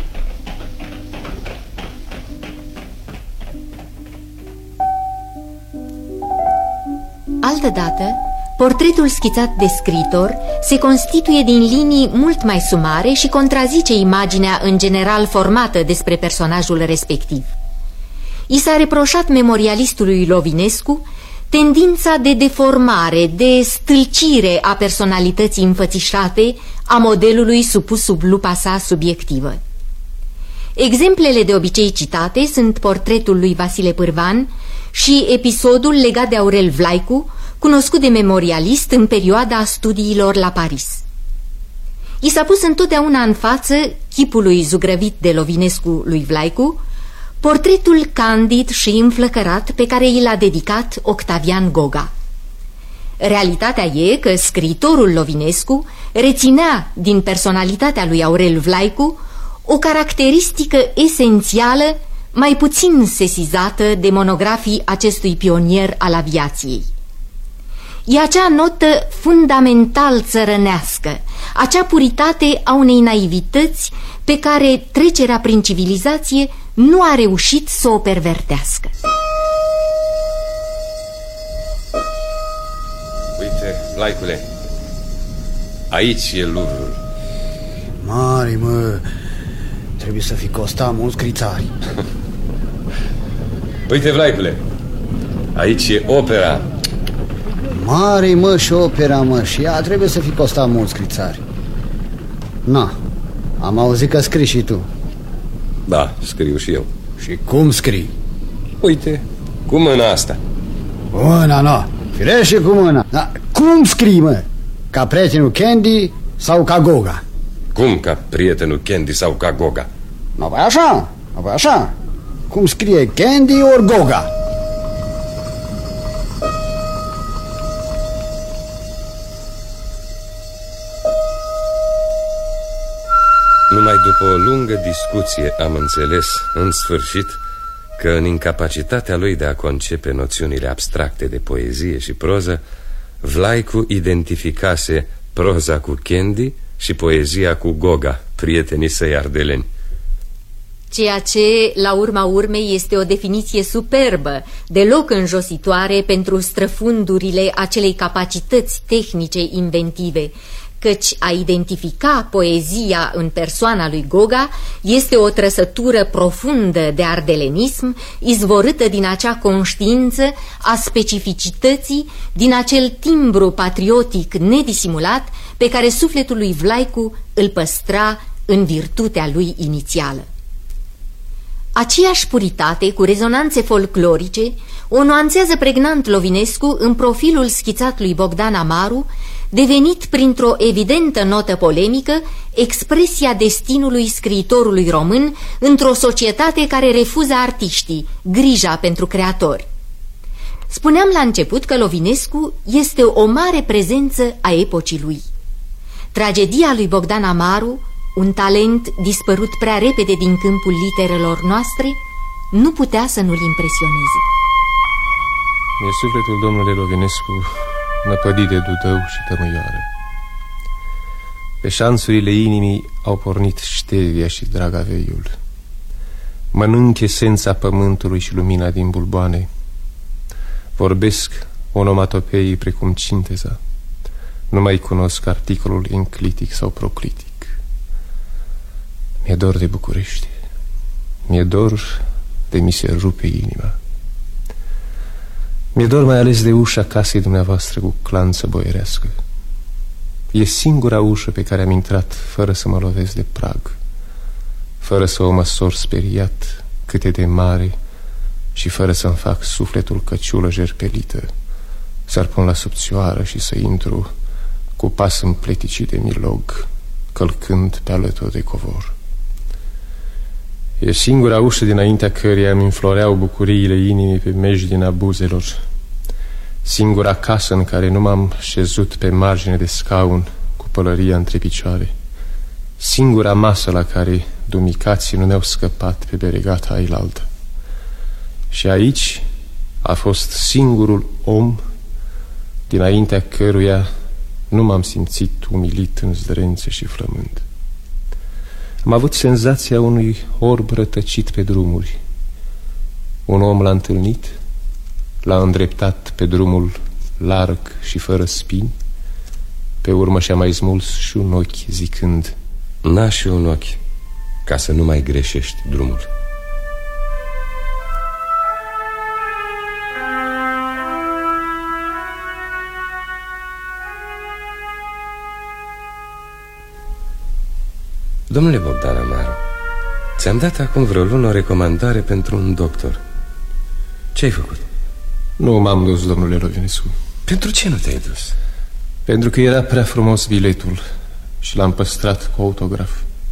Speaker 2: Altădată, portretul schițat de scriitor se constituie din linii mult mai sumare și contrazice imaginea în general formată despre personajul respectiv. I s-a reproșat memorialistului Lovinescu tendința de deformare, de stâlcire a personalității înfățișate a modelului supus sub lupa sa subiectivă. Exemplele de obicei citate sunt portretul lui Vasile Pârvan și episodul legat de Aurel Vlaicu, cunoscut de memorialist în perioada studiilor la Paris. I s-a pus întotdeauna în față chipului zugrăvit de Lovinescu lui Vlaicu, portretul candid și înflăcărat pe care i l-a dedicat Octavian Goga. Realitatea e că scriitorul Lovinescu reținea din personalitatea lui Aurel Vlaicu o caracteristică esențială, mai puțin sesizată de monografii acestui pionier al aviației. E acea notă fundamental țărănească, acea puritate a unei naivități pe care trecerea prin civilizație nu a reușit să o pervertească.
Speaker 3: Uite, Vlaicule, aici e Louvre-ul.
Speaker 13: Mari, mă, trebuie să fi costat mulți crițari.
Speaker 3: Uite, Vlaicule, aici e opera.
Speaker 13: Mare, mă, și opera, mă, și ea trebuie să fi costat mulți crițari. Na, am auzit că scrii și tu.
Speaker 3: Da, scriu și eu.
Speaker 13: Și cum scrii?
Speaker 3: Uite, cu mâna asta.
Speaker 13: Mâna, na, firește cu mâna. Da, cum scrii, mă? Ca prietenul Candy sau ca Goga?
Speaker 3: Cum ca prietenul Candy sau ca Goga?
Speaker 13: Nu, păi așa, nu, păi așa. Cum scrie Candy ori Goga?
Speaker 3: Numai după o lungă discuție am înțeles, în sfârșit, că în incapacitatea lui de a concepe noțiunile abstracte de poezie și proză, Vlaicu identificase proza cu Candy și poezia cu Goga, prietenii săi ardeleni.
Speaker 2: Ceea ce, la urma urmei, este o definiție superbă, deloc înjositoare pentru străfundurile acelei capacități tehnice inventive, căci a identifica poezia în persoana lui Goga este o trăsătură profundă de ardelenism, izvorâtă din acea conștiință a specificității, din acel timbru patriotic nedisimulat pe care sufletul lui Vlaicu îl păstra în virtutea lui inițială. Aceeași puritate, cu rezonanțe folclorice, o nuanțează pregnant Lovinescu în profilul schițat lui Bogdan Amaru, devenit printr-o evidentă notă polemică expresia destinului scriitorului român într-o societate care refuză artiștii, grija pentru creatori. Spuneam la început că Lovinescu este o mare prezență a epocii lui. Tragedia lui Bogdan Amaru, un talent dispărut prea repede din câmpul literelor noastre, nu putea să nu-l impresioneze.
Speaker 14: E sufletul domnule Lovinescu năpădit de dudău și tămâioară. Pe șanțurile inimii au pornit ștevia și dragaveiul. Mănânc esența pământului și lumina din bulboane. Vorbesc onomatopeii precum cinteza. Nu mai cunosc articolul enclitic sau proclitic. Mi-e dor de București. Mi-e dor de mi se rupe inima. Mi-e dor mai ales de ușa casei dumneavoastră cu clanță boierească. E singura ușă pe care am intrat fără să mă lovesc de prag, fără să o măsor speriat cât e de mare și fără să-mi fac sufletul căciulă jerpelită, să-ar pun la subțioară și să intru cu pas împleticit de milog, călcând pe alături de covor. E singura ușă dinaintea căreia îmi înfloreau bucuriile inimii pe mejdina buzelor. Singura casă în care nu m-am șezut pe margine de scaun cu pălăria între picioare. Singura masă la care dumicații nu mi-au scăpat pe beregata ailaltă. Și aici a fost singurul om dinaintea căruia nu m-am simțit umilit în zdrențe și flămând. Am avut senzația unui orb rătăcit pe drumuri. Un om l-a întâlnit, l-a îndreptat pe drumul larg și fără spini. Pe urmă și-a mai smuls și un ochi zicând:
Speaker 3: N-a și un ochi, ca să nu mai greșești drumul. Domnule Bogdan Amaru, ți-am dat acum vreo lună o recomandare pentru un doctor. Ce ai făcut?
Speaker 14: Nu m-am dus, domnule Lovinescu.
Speaker 3: Pentru ce nu te-ai dus?
Speaker 14: Pentru că era prea frumos biletul și l-am păstrat cu autograf.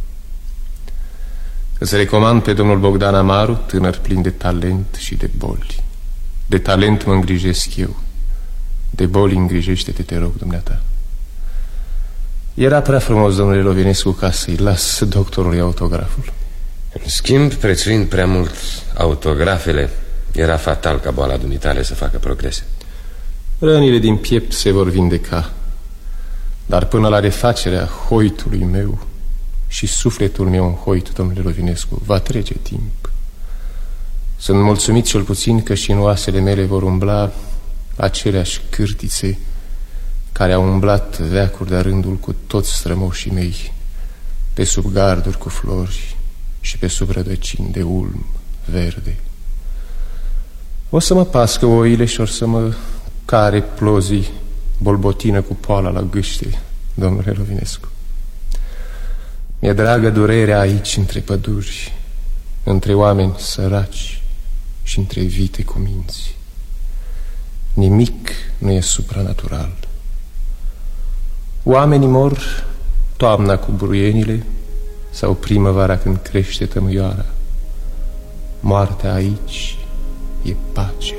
Speaker 14: Îți recomand pe domnul Bogdan Amaru, tânăr plin de talent și de boli. De talent mă îngrijesc eu, de boli îngrijește-te, te rog, dumneata. Era prea frumos, domnule Lovinescu, ca să-i las doctorului autograful.
Speaker 3: În schimb, prețuind prea mult autografele, era fatal ca boala dumitale să facă progrese.
Speaker 14: Rănile din piept se vor vindeca, dar până la refacerea hoitului meu și sufletul meu în hoit, domnule Lovinescu, va trece timp. Sunt mulțumit cel puțin că și în oasele mele vor umbla aceleași cârtițe care au umblat veacuri de-a rândul cu toți strămoșii mei, pe sub garduri cu flori și pe sub rădăcini de ulm verde. O să mă pască oile și or să mă care plozii bolbotină cu poala la gâște, domnule Lovinescu. Mi-e dragă durerea aici între păduri, între oameni săraci și între vite cu minți. Nimic nu e supranatural. Oamenii mor toamna cu buruienile sau primăvara când crește tămâioara. Moartea aici e pace,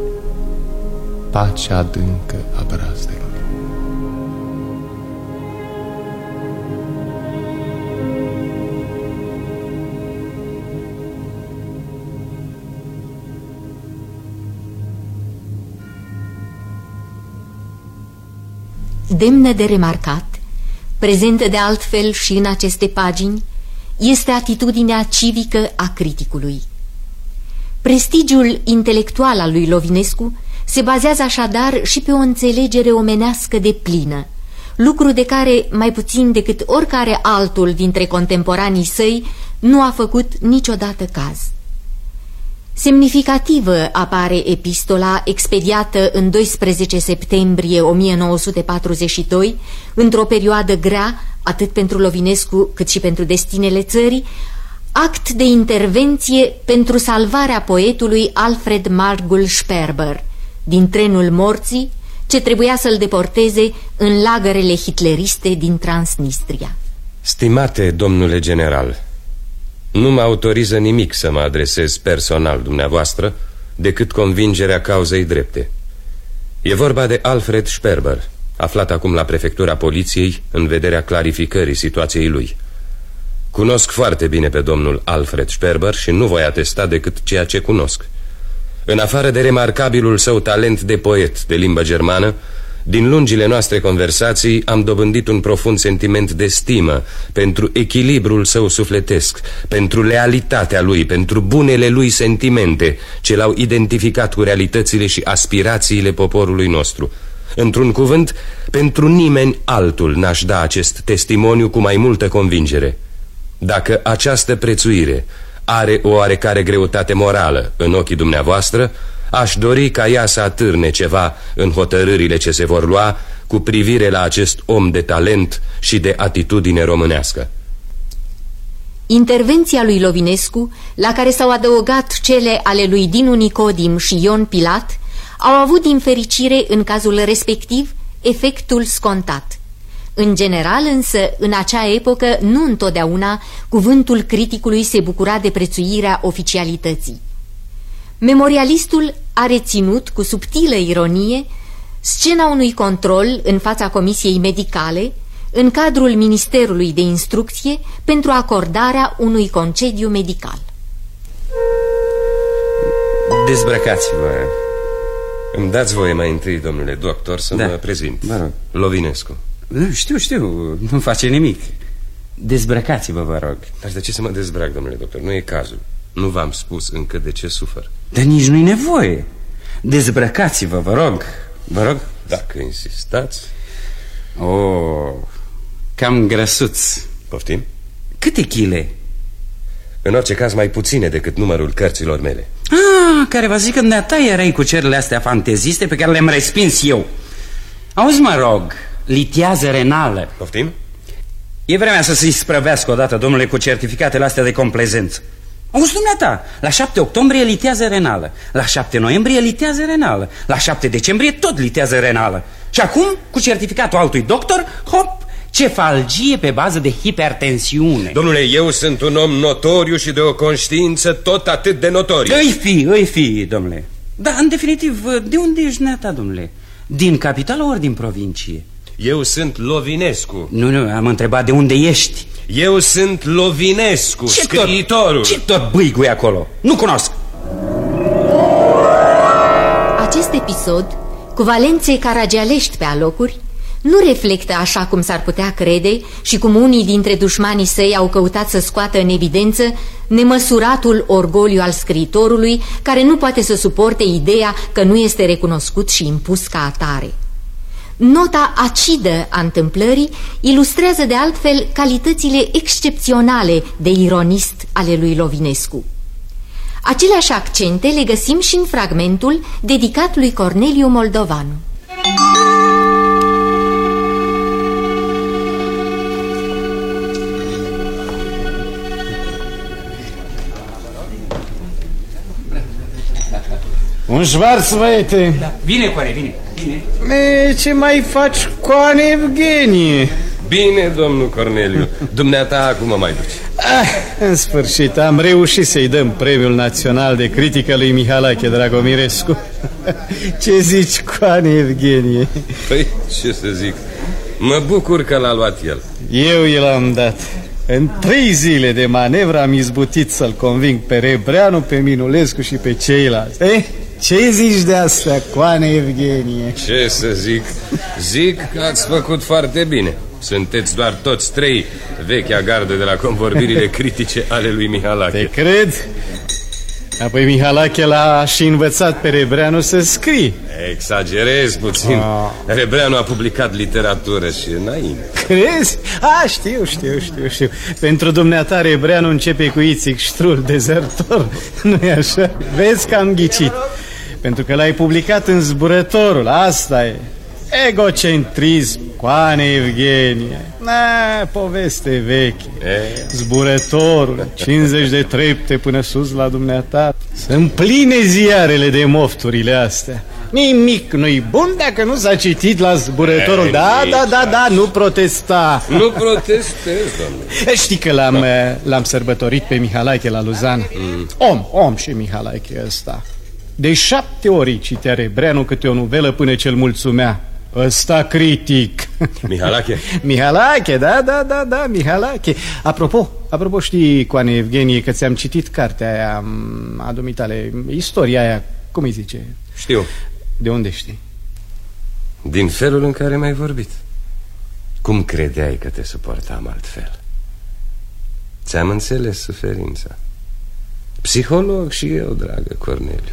Speaker 14: pacea adâncă a brazdelor.
Speaker 2: Demnă de remarcat, prezentă de altfel și în aceste pagini, este atitudinea civică a criticului. Prestigiul intelectual al lui Lovinescu se bazează așadar și pe o înțelegere omenească de plină, lucru de care, mai puțin decât oricare altul dintre contemporanii săi, nu a făcut niciodată caz. Semnificativă apare epistola expediată în doisprezece septembrie o mie nouă sute patruzeci și doi, într-o perioadă grea, atât pentru Lovinescu cât și pentru destinele țării, act de intervenție pentru salvarea poetului Alfred Margul Sperber din trenul morții ce trebuia să-l deporteze în lagărele hitleriste din Transnistria.
Speaker 3: Stimate domnule general, nu mă autoriză nimic să mă adresez personal dumneavoastră decât convingerea cauzei drepte. E vorba de Alfred Sperber, aflat acum la prefectura poliției în vederea clarificării situației lui. Cunosc foarte bine pe domnul Alfred Sperber și nu voi atesta decât ceea ce cunosc. În afară de remarcabilul său talent de poet de limbă germană, din lungile noastre conversații am dobândit un profund sentiment de stimă pentru echilibrul său sufletesc, pentru lealitatea lui, pentru bunele lui sentimente ce l-au identificat cu realitățile și aspirațiile poporului nostru. Într-un cuvânt, pentru nimeni altul n-aș da acest testimoniu cu mai multă convingere. Dacă această prețuire are o oarecare greutate morală în ochii dumneavoastră, aș dori ca ea să atârne ceva în hotărârile ce se vor lua cu privire la acest om de talent și de atitudine românească.
Speaker 2: Intervenția lui Lovinescu, la care s-au adăugat cele ale lui Dinu Nicodim și Ion Pilat, au avut din fericire în cazul respectiv efectul scontat. În general însă, în acea epocă, nu întotdeauna cuvântul criticului se bucura de prețuirea oficialității. Memorialistul a reținut cu subtilă ironie scena unui control în fața comisiei medicale în cadrul Ministerului de Instrucție pentru acordarea unui concediu medical.
Speaker 3: Dezbrăcați-vă. Îmi dați voie mai întâi, domnule doctor, să da. mă prezint.
Speaker 9: Vă rog.
Speaker 3: Lovinescu.
Speaker 9: Știu, știu, nu face nimic. Dezbrăcați-vă, vă rog.
Speaker 3: Dar de ce să mă dezbrac, domnule doctor? Nu e cazul. Nu v-am spus încă de ce sufăr.
Speaker 9: Dar nici nu-i nevoie. Dezbrăcați-vă, vă rog. Vă rog.
Speaker 3: Dacă insistați.
Speaker 9: Oh, cam grăsuț.
Speaker 3: Poftim?
Speaker 9: Câte chile?
Speaker 3: În orice caz mai puține decât numărul cărților mele.
Speaker 9: Ah, care vă zic că dumneata erai cu cerurile astea fanteziste pe care le-am respins eu. Auzi, mă rog, litiază renală.
Speaker 3: Poftim?
Speaker 9: E vremea să se sprăvească odată, domnule, cu certificatele astea de complezență. Auzi, dumneata, la șapte octombrie litează renală, la șapte noiembrie litează renală, la șapte decembrie tot litează renală. Și acum, cu certificatul altui doctor, hop, cefalgie pe bază de hipertensiune.
Speaker 3: Domnule, eu sunt un om notoriu și de o conștiință tot atât de notoriu.
Speaker 9: Îi fi, îi fi, domnule. Dar, în definitiv, de unde ești dumneata, domnule? Din capitală ori din provincie?
Speaker 3: Eu sunt Lovinescu.
Speaker 9: Nu, nu, am întrebat de unde ești.
Speaker 3: Eu sunt Lovinescu,
Speaker 9: ce
Speaker 3: scriitorul.
Speaker 9: Tot, ce tot bâigui acolo? Nu cunosc.
Speaker 2: Acest episod, cu valențe caragialești pe alocuri, nu reflectă așa cum s-ar putea crede și cum unii dintre dușmanii săi au căutat să scoată în evidență nemăsuratul orgoliu al scriitorului, care nu poate să suporte ideea că nu este recunoscut și impus ca atare. Nota acidă a întâmplării ilustrează de altfel calitățile excepționale de ironist ale lui Lovinescu. Aceleași accente le găsim și în fragmentul dedicat lui Corneliu Moldovanu.
Speaker 15: Un șvarț, băiete.
Speaker 9: Da. Vine, Core, vine, vine.
Speaker 15: E, ce mai faci, Coane Evgenie?
Speaker 3: Bine, domnul Corneliu. Dumneata acum mă mai duci.
Speaker 15: Ah, în sfârșit, am reușit să-i dăm Premiul Național de Critică lui Mihalache Dragomirescu. Ce zici, Coane Evgenie?
Speaker 3: Păi, ce să zic, mă bucur că l-a luat el.
Speaker 15: Eu i l-am dat. În trei zile de manevră am izbutit să-l conving pe Rebreanu, pe Minulescu și pe ceilalți. Eh? Ce zici de asta, Coane Evgenie?
Speaker 3: Ce să zic? Zic că ați făcut foarte bine. Sunteți doar toți trei vechea gardă de la convorbirile critice ale lui Mihalache.
Speaker 15: Te cred? Apoi Mihalache l-a și învățat pe Rebreanu să scrie.
Speaker 3: Exagerez puțin. ah. Rebreanu a publicat literatură și înainte.
Speaker 15: Crezi? A, știu, știu, știu, știu. Pentru dumneata Rebreanu începe cu Ițic Ștrul, dezertor. Nu-i așa? Vezi că am ghicit. Pentru că l-ai publicat în Zburătorul, asta e. Egocentrism, Coane Evgenie. Na, poveste veche.
Speaker 3: e?
Speaker 15: Zburătorul, cincizeci de trepte până sus la dumneata. Sunt pline ziarele de mofturile astea. Nimic nu-i bun dacă nu s-a citit la Zburătorul. e, Da, da, da, da, nu protesta.
Speaker 3: Nu protestez, domnule.
Speaker 15: Știi că l-am l-am sărbătorit pe Mihalache la Luzan. mm. Om, om și Mihalache ăsta. De șapte ori citea Rebreanu câte o novelă până ce-l mulțumea. Ăsta critic.
Speaker 3: Mihalache?
Speaker 15: Mihalache, da, da, da, da, Mihalache. Apropo, apropo, știi, Coane Evgenie, că ți-am citit cartea aia a dumitale, istoria aia, cum îi zice?
Speaker 3: Știu.
Speaker 15: De unde știi?
Speaker 3: Din felul în care m-ai vorbit. Cum credeai că te suportam altfel? Ți-am înțeles suferința. Psiholog și eu, dragă Corneliu.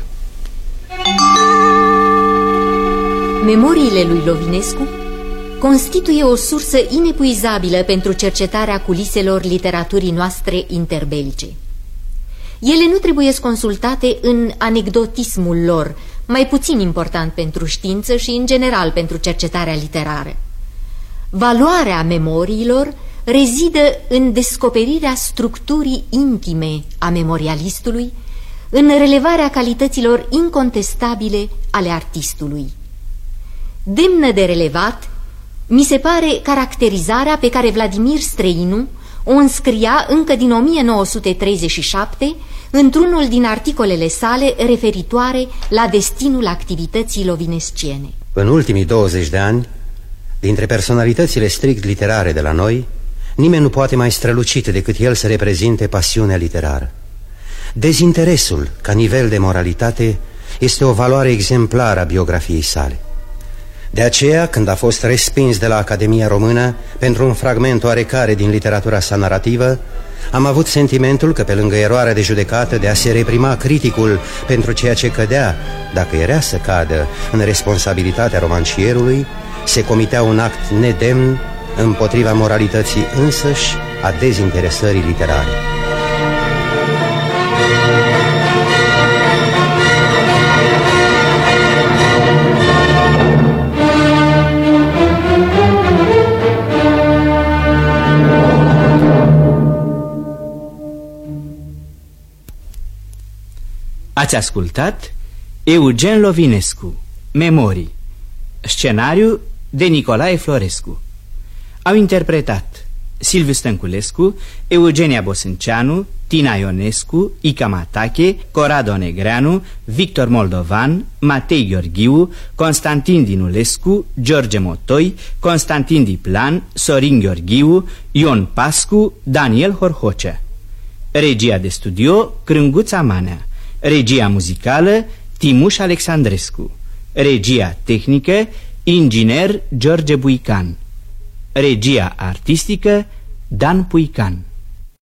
Speaker 2: Memoriile lui Lovinescu constituie o sursă inepuizabilă pentru cercetarea culiselor literaturii noastre interbelice. Ele nu trebuie consultate în anecdotismul lor, mai puțin important pentru știință și în general pentru cercetarea literară. Valoarea memoriilor rezidă în descoperirea structurii intime a memorialistului, în relevarea calităților incontestabile ale artistului. Demnă de relevat mi se pare caracterizarea pe care Vladimir Străinu o înscria încă din o mie nouă sute treizeci și șapte într-unul din articolele sale referitoare la destinul activității lovinesciene.
Speaker 11: În ultimii douăzeci de ani, dintre personalitățile strict literare de la noi, nimeni nu poate mai strălucit decât el să reprezinte pasiunea literară. Dezinteresul, ca nivel de moralitate, este o valoare exemplară a biografiei sale. De aceea, când a fost respins de la Academia Română pentru un fragment oarecare din literatura sa narrativă, am avut sentimentul că, pe lângă eroarea de judecată de a se reprima criticul pentru ceea ce cădea, dacă era să cadă, în responsabilitatea romancierului, se comitea un act nedemn împotriva moralității însăși a dezinteresării literare.
Speaker 16: Ați ascultat Eugen Lovinescu, Memorii. Scenariu de Nicolae Florescu. Au interpretat Silviu Stănculescu, Eugenia Bosânceanu, Tina Ionescu, Ica Matache, Corrado Negreanu, Victor Moldovan, Matei Gheorghiu, Constantin Dinulescu, George Motoi, Constantin Diplan, Sorin Gheorghiu, Ion Pascu, Daniel Horhocea. Regia de studio Crânguța Manea. Regia muzicală Timuș Alexandrescu. Regia tehnică inginer George Buican. Regia artistică Dan Puican.